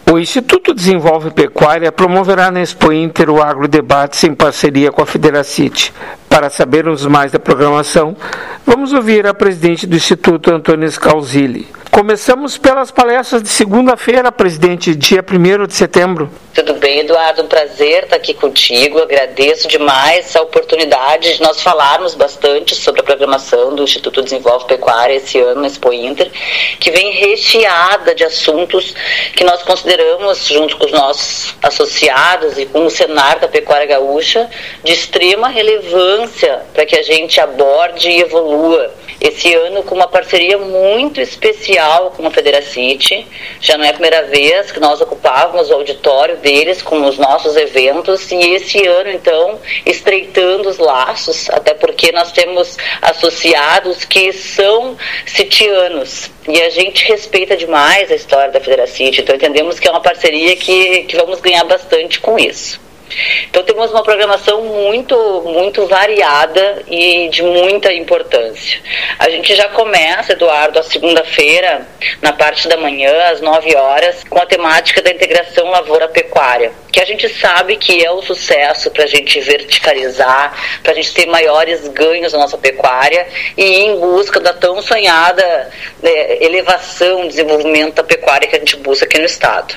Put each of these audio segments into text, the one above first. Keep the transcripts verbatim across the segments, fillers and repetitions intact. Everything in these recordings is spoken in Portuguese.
O Instituto Desenvolve Pecuária promoverá na Expo Inter o Agrodebates em parceria com a Federacity. Para sabermos mais da programação, vamos ouvir a presidente do Instituto, Antônia Scalzilli. Começamos pelas palestras de segunda-feira, presidente, dia primeiro de setembro. Tudo bem, Eduardo? Um prazer estar aqui contigo. Agradeço demais essa oportunidade de nós falarmos bastante sobre a programação do Instituto Desenvolve Pecuária esse ano na Expo Inter, que vem recheada de assuntos que nós consideramos, junto com os nossos associados e com o cenário da pecuária gaúcha, de extrema relevância para que a gente aborde e evolua. Esse ano com uma parceria muito especial com a Federacity. Já não é a primeira vez que nós ocupávamos o auditório deles com os nossos eventos, e esse ano, então, estreitando os laços, até porque nós temos associados que são citianos, e a gente respeita demais a história da Federacity, então entendemos que é uma parceria que, que vamos ganhar bastante com isso. Então temos uma programação muito, muito variada e de muita importância. A gente já começa, Eduardo, a segunda-feira, na parte da manhã, às nove horas, com a temática da integração lavoura-pecuária, que a gente sabe que é o sucesso para a gente verticalizar, para a gente ter maiores ganhos na nossa pecuária e ir em busca da tão sonhada né, elevação, desenvolvimento da pecuária que a gente busca aqui no estado.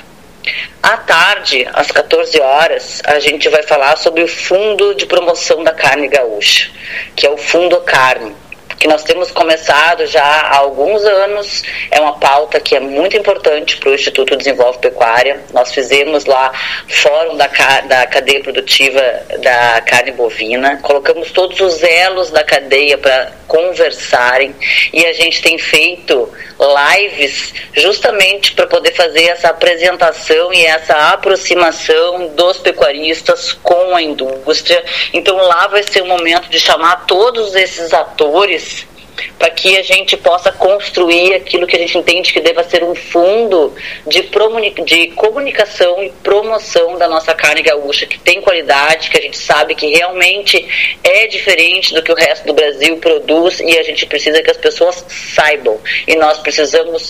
À tarde, às quatorze horas, a gente vai falar sobre o Fundo de Promoção da Carne Gaúcha, que é o Fundo Carne, que nós temos começado já há alguns anos. É uma pauta que é muito importante para o Instituto Desenvolve Pecuária. Nós fizemos lá fórum da, da cadeia produtiva da carne bovina, colocamos todos os elos da cadeia para conversarem, e a gente tem feito lives justamente para poder fazer essa apresentação e essa aproximação dos pecuaristas com a indústria. Então lá vai ser o momento de chamar todos esses atores para que a gente possa construir aquilo que a gente entende que deva ser um fundo de, de comunicação e promoção da nossa carne gaúcha, que tem qualidade, que a gente sabe que realmente é diferente do que o resto do Brasil produz, e a gente precisa que as pessoas saibam, e nós precisamos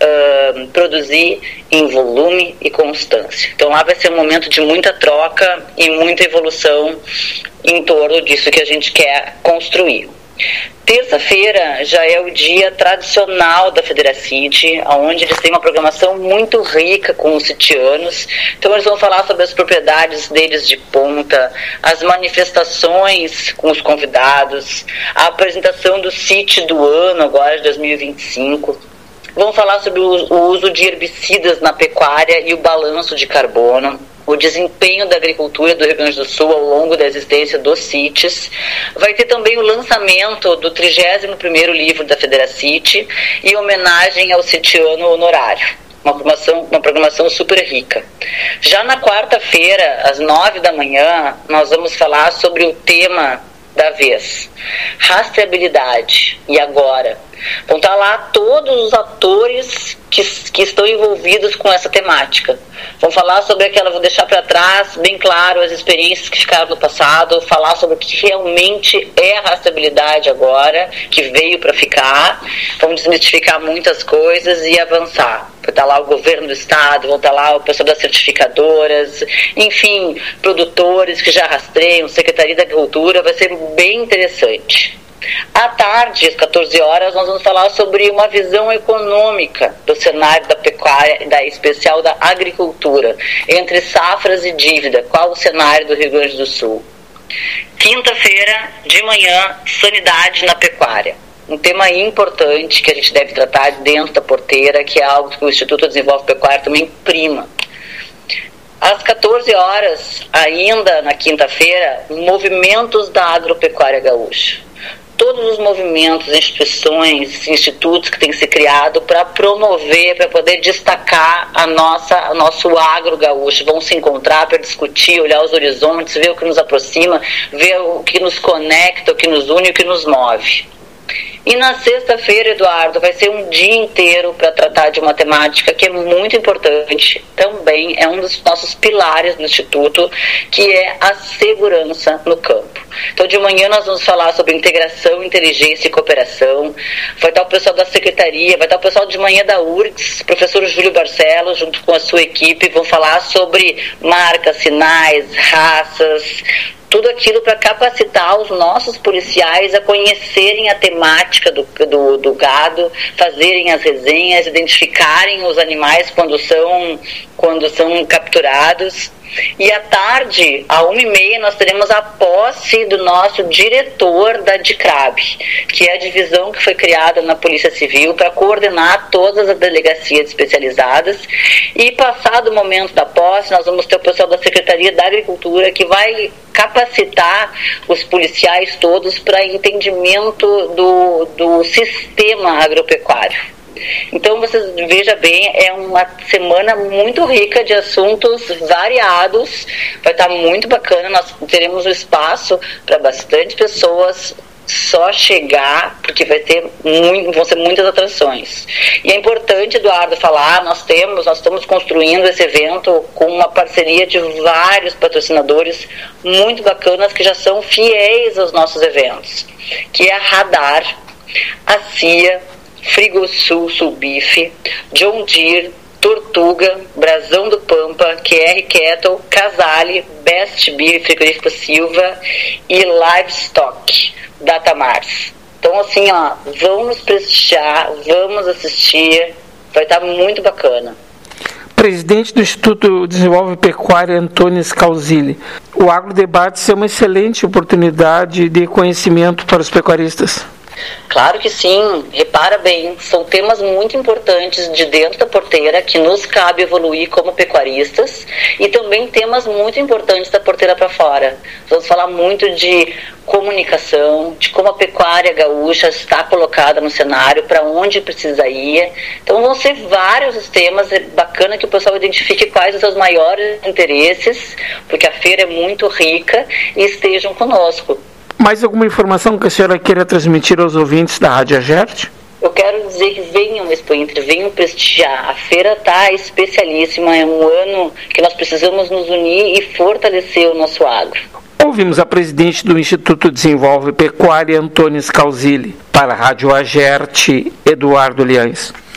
uh, produzir em volume e constância. Então lá vai ser um momento de muita troca e muita evolução em torno disso que a gente quer construir. Terça-feira já é o dia tradicional da Federacity, onde eles têm uma programação muito rica com os sitianos. Então eles vão falar sobre as propriedades deles de ponta, as manifestações com os convidados, a apresentação do sítio do ano agora de dois mil e vinte e cinco. Vão falar sobre o uso de herbicidas na pecuária e o balanço de carbono, o desempenho da agricultura do Rio Grande do Sul ao longo da existência dos sítios. Vai ter também o lançamento do trigésimo primeiro livro da Federacity e homenagem ao sitiano honorário. Uma programação, uma programação super rica. Já na quarta-feira, às nove da manhã, nós vamos falar sobre o tema da vez, rastreabilidade. E agora? Vão estar lá todos os atores que, que estão envolvidos com essa temática. Vão falar sobre aquela, vou deixar para trás bem claro as experiências que ficaram no passado, falar sobre o que realmente é a rastreabilidade agora, que veio para ficar. Vão desmistificar muitas coisas e avançar. Vai estar lá o governo do estado, vão estar lá o pessoal das certificadoras, enfim, produtores que já rastreiam, Secretaria da Agricultura. Vai ser bem interessante. À tarde, às quatorze horas, nós vamos falar sobre uma visão econômica do cenário da pecuária, da especial da agricultura, entre safras e dívida. Qual o cenário do Rio Grande do Sul? Quinta-feira, de manhã, sanidade na pecuária. Um tema importante que a gente deve tratar dentro da porteira, que é algo que o Instituto Desenvolve Pecuária também prima. Às quatorze horas, ainda na quinta-feira, movimentos da agropecuária gaúcha. Todos os movimentos, instituições, institutos que têm que ser criados para promover, para poder destacar a nossa, a nosso agro gaúcho, vão se encontrar para discutir, olhar os horizontes, ver o que nos aproxima, ver o que nos conecta, o que nos une, o que nos move. E na sexta-feira, Eduardo, vai ser um dia inteiro para tratar de uma temática que é muito importante, também é um dos nossos pilares do Instituto, que é a segurança no campo. Então, de manhã nós vamos falar sobre integração, inteligência e cooperação. Vai estar o pessoal da Secretaria, vai estar o pessoal de manhã da U R G S, professor Júlio Barcelos, junto com a sua equipe, vão falar sobre marcas, sinais, raças, tudo aquilo para capacitar os nossos policiais a conhecerem a temática do, do, do gado, fazerem as resenhas, identificarem os animais quando são, quando são capturados. E à tarde, à uma e meia, nós teremos a posse do nosso diretor da DICRAB, que é a divisão que foi criada na Polícia Civil para coordenar todas as delegacias especializadas. E passado o momento da posse, nós vamos ter o pessoal da Secretaria da Agricultura, que vai capacitar os policiais todos para entendimento do, do sistema agropecuário. Então, vocês vejam bem, é uma semana muito rica de assuntos variados, vai estar muito bacana, nós teremos um espaço para bastante pessoas, só chegar, porque vai ter muito, vão ser muitas atrações. E é importante, Eduardo, falar, nós temos, nós estamos construindo esse evento com uma parceria de vários patrocinadores muito bacanas que já são fiéis aos nossos eventos, que é a Radar, a C I A, Frigosul Sulbife, John Deere, Tortuga, Brasão do Pampa, Q R Kettle, Casale, Best Beer, Frigorífico Silva e Livestock, Datamars. Então, assim, ó, vamos prestigiar, vamos assistir, vai estar muito bacana. Presidente do Instituto Desenvolve Pecuária, Antônio Scalzilli. O Agrodebate é uma excelente oportunidade de conhecimento para os pecuaristas. Claro que sim, repara bem, são temas muito importantes de dentro da porteira que nos cabe evoluir como pecuaristas e também temas muito importantes da porteira para fora. Vamos falar muito de comunicação, de como a pecuária gaúcha está colocada no cenário, para onde precisa ir. Então vão ser vários os temas, é bacana que o pessoal identifique quais os seus maiores interesses, porque a feira é muito rica e estejam conosco. Mais alguma informação que a senhora queira transmitir aos ouvintes da Rádio Agerte? Eu quero dizer que venham ao Expo Inter, venham prestigiar. A feira está especialíssima, é um ano que nós precisamos nos unir e fortalecer o nosso agro. Ouvimos a presidente do Instituto Desenvolve Pecuária, Antônio Scalzilli. Para a Rádio Agerte, Eduardo Liães.